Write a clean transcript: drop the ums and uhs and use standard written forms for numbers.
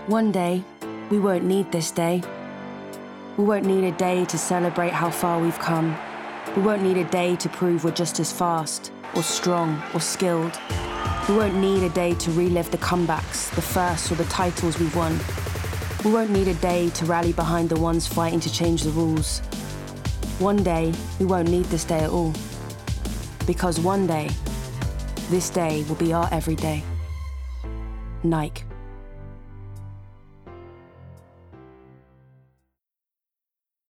One day, we won't need this day. We won't need a day to celebrate how far we've come. We won't need a day to prove we're just as fast, or strong, or skilled. We won't need a day to relive the comebacks, the firsts, or the titles we've won. We won't need a day to rally behind the ones fighting to change the rules. One day, we won't need this day at all. Because one day, this day will be our everyday. Nike.